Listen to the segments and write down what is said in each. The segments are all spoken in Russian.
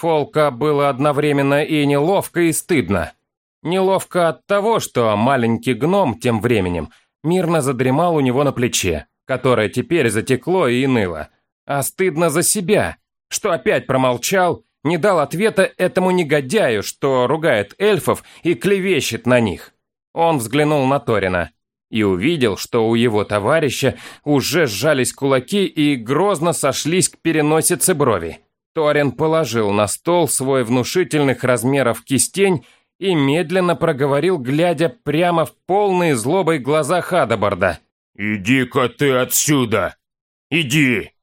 Фолка было одновременно и неловко, и стыдно. Неловко от того, что маленький гном тем временем мирно задремал у него на плече, которое теперь затекло и ныло. А стыдно за себя, что опять промолчал, не дал ответа этому негодяю, что ругает эльфов и клевещет на них. Он взглянул на Торина и увидел, что у его товарища уже сжались кулаки и грозно сошлись к переносице брови. Торин положил на стол свой внушительных размеров кистень и медленно проговорил, глядя прямо в полные злобой глаза Хадаборда. «Иди-ка ты отсюда! Иди!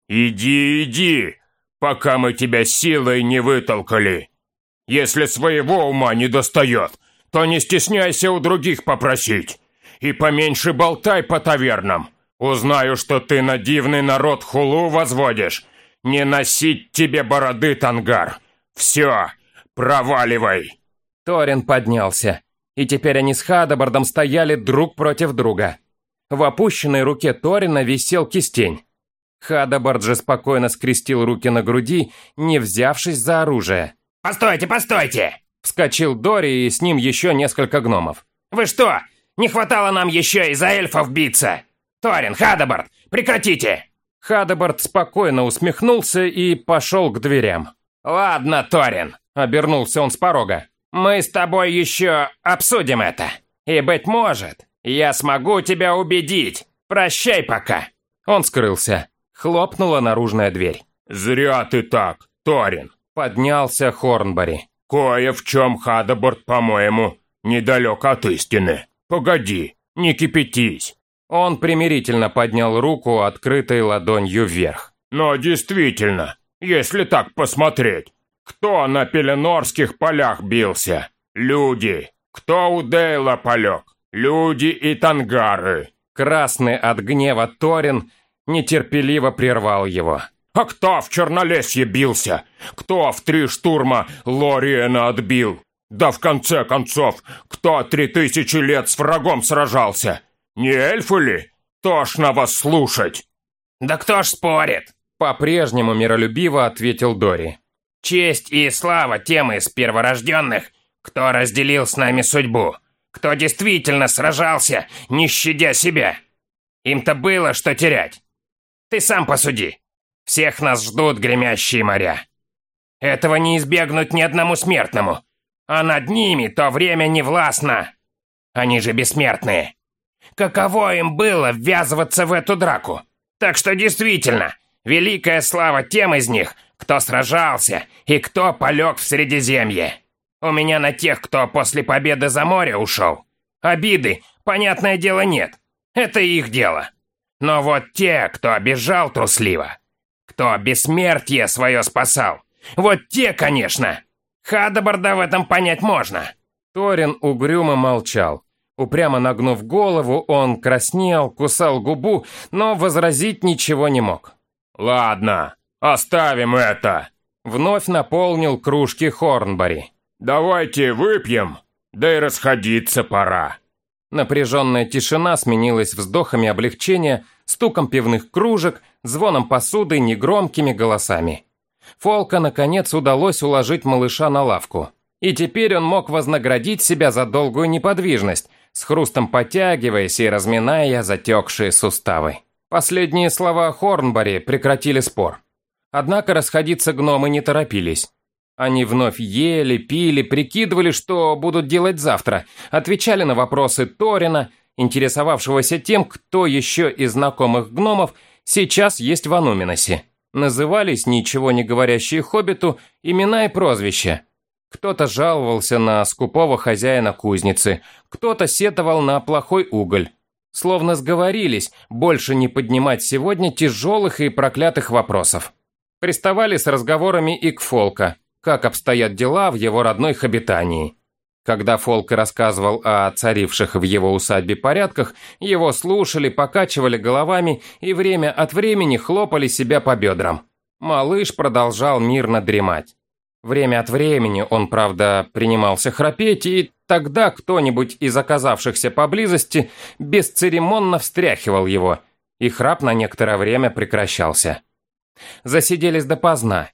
Иди, пока мы тебя силой не вытолкали! Если своего ума не достает, то не стесняйся у других попросить, и поменьше болтай по тавернам. Узнаю, что ты на дивный народ хулу возводишь. Не носить тебе бороды, Тангар! Все, проваливай!» Торин поднялся, и теперь они с Хадабордом стояли друг против друга. В опущенной руке Торина висел кистень. Хадаборд же спокойно скрестил руки на груди, не взявшись за оружие. «Постойте, постойте!» Вскочил Дори и с ним еще несколько гномов. «Вы что, не хватало нам еще и за эльфов биться? Торин, Хадаборд, прекратите!» Хадаборд спокойно усмехнулся и пошел к дверям. «Ладно, Торин», — обернулся он с порога. «мы с тобой еще обсудим это. И, быть может, я смогу тебя убедить. Прощай пока». Он скрылся. Хлопнула наружная дверь. «Зря ты так, Торин», — поднялся Хорнбори. «Кое в чем Хадаборд, по-моему, недалек от истины. Погоди, не кипятись». Он примирительно поднял руку, открытой ладонью вверх. «Но действительно, если так посмотреть, кто на Пеленорских полях бился? Люди. Кто у Дейла полег? Люди и тангары». Красный от гнева Торин нетерпеливо прервал его. «А кто в Чернолесье бился? Кто в 3 штурма Лориена отбил? Да в конце концов, кто 3000 лет с врагом сражался? Не эльфы ли? Тошно вас слушать!» «Да кто ж спорит?» По-прежнему миролюбиво ответил Дори. «Честь и слава тем из перворожденных, кто разделил с нами судьбу, кто действительно сражался, не щадя себя. Им-то было что терять. Ты сам посуди. Всех нас ждут гремящие моря. Этого не избегнуть ни одному смертному. А над ними то время не властно. Они же бессмертные. Каково им было ввязываться в эту драку? Так что действительно, великая слава тем из них, кто сражался и кто полег в Средиземье. У меня на тех, кто после победы за море ушел. Обиды, понятное дело, нет. Это их дело. Но вот те, кто бежал трусливо, кто бессмертие свое спасал, вот те, конечно. Хадаборда в этом понять можно». Торин угрюмо молчал. Упрямо нагнув голову, он краснел, кусал губу, но возразить ничего не мог. «Ладно, оставим это», — вновь наполнил кружки Хорнбори. «Давайте выпьем, да и расходиться пора». Напряженная тишина сменилась вздохами облегчения, стуком пивных кружек, звоном посуды, негромкими голосами. Фолка, наконец, удалось уложить малыша на лавку. И теперь он мог вознаградить себя за долгую неподвижность, с хрустом потягиваясь и разминая затекшие суставы. Последние слова Хорнбори прекратили спор. Однако расходиться гномы не торопились. Они вновь ели, пили, прикидывали, что будут делать завтра, отвечали на вопросы Торина, интересовавшегося тем, кто еще из знакомых гномов сейчас есть в Ануминосе. Назывались ничего не говорящие хоббиту имена и прозвища. Кто-то жаловался на скупого хозяина кузницы, кто-то сетовал на плохой уголь. Словно сговорились больше не поднимать сегодня тяжелых и проклятых вопросов. Приставали с разговорами и к Фолка, как обстоят дела в его родной Хоббитании. Когда Фолк рассказывал о царивших в его усадьбе порядках, его слушали, покачивали головами и время от времени хлопали себя по бедрам. Малыш продолжал мирно дремать. Время от времени он, правда, принимался храпеть, и тогда кто-нибудь из оказавшихся поблизости бесцеремонно встряхивал его, и храп на некоторое время прекращался. Засиделись допоздна,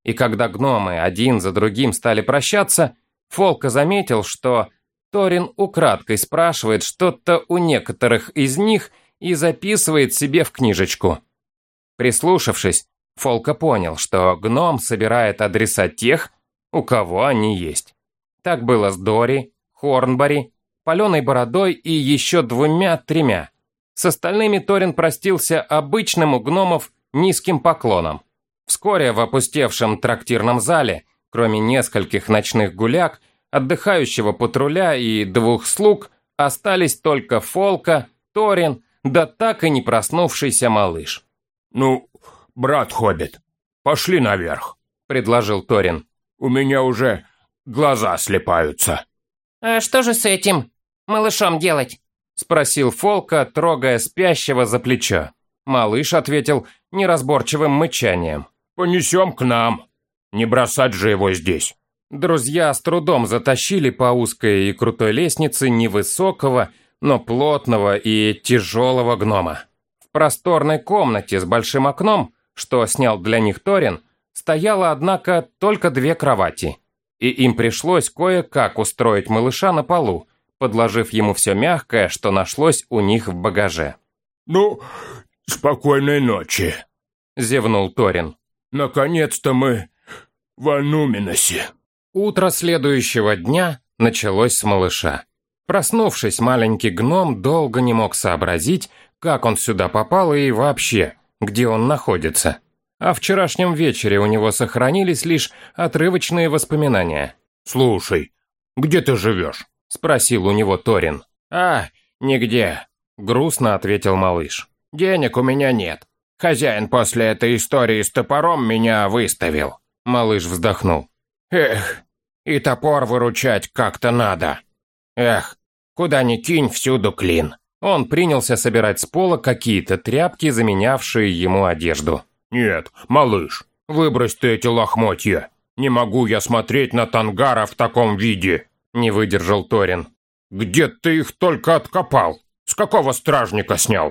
И когда гномы один за другим стали прощаться, Фолка заметил, что Торин украдкой спрашивает что-то у некоторых из них и записывает себе в книжечку. Прислушавшись, Фолка понял, что гном собирает адреса тех, у кого они есть. Так было с Дори, Хорнбари, Паленой Бородой и еще 2-3. С остальными Торин простился обычным у гномов низким поклоном. Вскоре в опустевшем трактирном зале, кроме нескольких ночных гуляк, отдыхающего патруля и 2 слуг, остались только Фолка, Торин, да так и не проснувшийся малыш. «Ну, брат Хоббит, пошли наверх», — предложил Торин. «У меня уже глаза слепаются». «А что же с этим малышом делать?» — спросил Фолка, трогая спящего за плечо. Малыш ответил неразборчивым мычанием. «Понесем к нам. Не бросать же его здесь». Друзья с трудом затащили по узкой и крутой лестнице невысокого, но плотного и тяжелого гнома. В просторной комнате с большим окном, что снял для них Торин, стояло, однако, только 2 кровати. И им пришлось кое-как устроить малыша на полу, подложив ему все мягкое, что нашлось у них в багаже. «Ну, спокойной ночи», — зевнул Торин. «Наконец-то мы в Ануминосе». Утро следующего дня началось с малыша. Проснувшись, маленький гном долго не мог сообразить, как он сюда попал и вообще, где он находится. О вчерашнем вечере у него сохранились лишь отрывочные воспоминания. «Слушай, где ты живешь?» – спросил у него Торин. Нигде», – грустно ответил малыш. «Денег у меня нет. Хозяин после этой истории с топором меня выставил». Малыш вздохнул. «Эх, и топор выручать как-то надо. Эх, куда ни кинь, всюду клин». Он принялся собирать с пола какие-то тряпки, заменявшие ему одежду. «Нет, малыш, выбрось ты эти лохмотья. Не могу я смотреть на Тангара в таком виде», — не выдержал Торин. «Где ты их только откопал? С какого стражника снял?»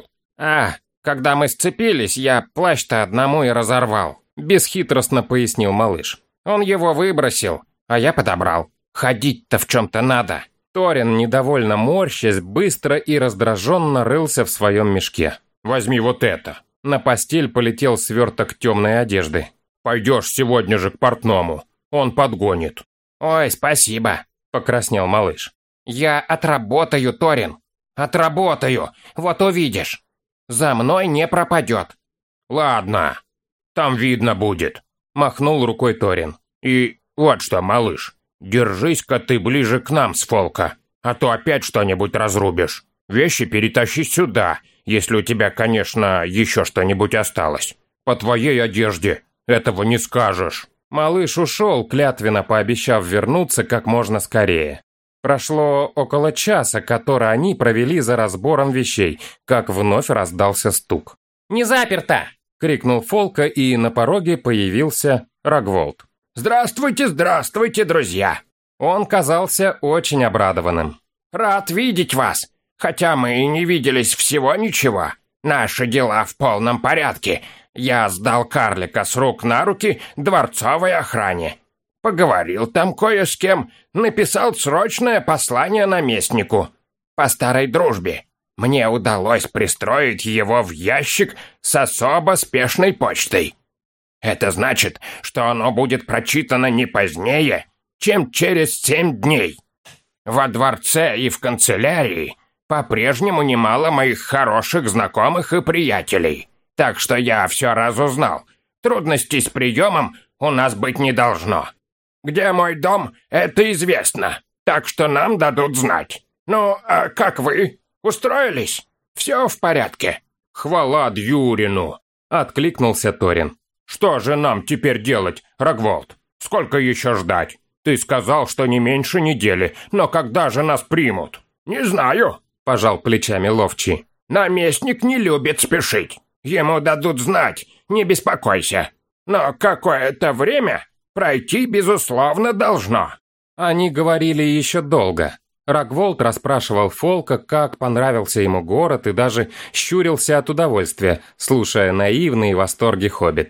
Когда мы сцепились, я плащ-то одному и разорвал», — бесхитростно пояснил малыш. «Он его выбросил, а я подобрал. Ходить-то в чем-то надо». Торин, недовольно морщась, быстро и раздраженно рылся в своем мешке. «Возьми вот это». На постель полетел сверток темной одежды. «Пойдешь сегодня же к портному. Он подгонит». «Ой, спасибо», — покраснел малыш. «Я отработаю, Торин. Отработаю, вот увидишь. За мной не пропадет». «Ладно, там видно будет», — махнул рукой Торин. «И вот что, малыш, держись-ка ты ближе к нам с Фолка, а то опять что-нибудь разрубишь. Вещи перетащи сюда, если у тебя, конечно, еще что-нибудь осталось. По твоей одежде этого не скажешь». Малыш ушел, клятвенно пообещав вернуться как можно скорее. Прошло около часа, который они провели за разбором вещей, как вновь раздался стук. «Не заперто!» — крикнул Фолка, и на пороге появился Рогволд. «Здравствуйте, здравствуйте, друзья!» Он казался очень обрадованным. «Рад видеть вас, хотя мы и не виделись всего ничего. Наши дела в полном порядке. Я сдал карлика с рук на руки дворцовой охране. Поговорил там кое с кем, написал срочное послание наместнику. По старой дружбе. Мне удалось пристроить его в ящик с особо спешной почтой. Это значит, что оно будет прочитано не позднее, чем через 7 дней. Во дворце и в канцелярии по-прежнему немало моих хороших знакомых и приятелей. Так что я все разузнал. Трудностей с приемом у нас быть не должно. Где мой дом, это известно, так что нам дадут знать. Ну, а как вы? Устроились? Все в порядке?» «Хвала Дьюрину!» — откликнулся Торин. «Что же нам теперь делать, Рогволд? Сколько еще ждать? Ты сказал, что не меньше недели, но когда же нас примут?» «Не знаю», — пожал плечами Ловчий. «Наместник не любит спешить. Ему дадут знать, не беспокойся. Но какое-то время пройти, безусловно, должно». Они говорили еще долго. Рогволд расспрашивал Фолка, как понравился ему город, и даже щурился от удовольствия, слушая наивные восторги хоббита.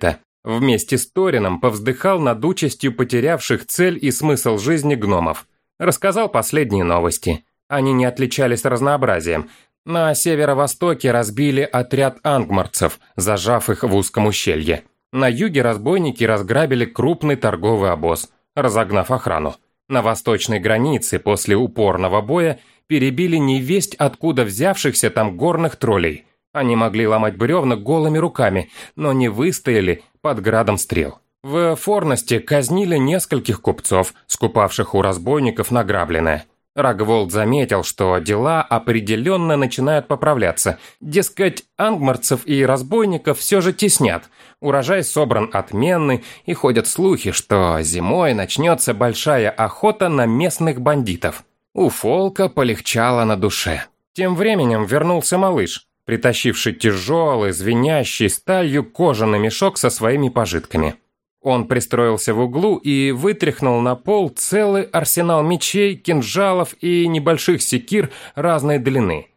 Вместе с Торином повздыхал над участью потерявших цель и смысл жизни гномов. Рассказал последние новости. Они не отличались разнообразием. На северо-востоке разбили отряд ангмарцев, зажав их в узком ущелье. На юге разбойники разграбили крупный торговый обоз, разогнав охрану. На восточной границе после упорного боя перебили невесть откуда взявшихся там горных троллей. Они могли ломать бревна голыми руками, но не выстояли под градом стрел. В Форности казнили нескольких купцов, скупавших у разбойников награбленное. Рагволд заметил, что дела определенно начинают поправляться. Дескать, ангмарцев и разбойников все же теснят. Урожай собран отменный, и ходят слухи, что зимой начнется большая охота на местных бандитов. У Фолка полегчало на душе. Тем временем вернулся малыш, притащивший тяжелый, звенящий сталью кожаный мешок со своими пожитками. Он пристроился в углу и вытряхнул на пол целый арсенал мечей, кинжалов и небольших секир разной длины.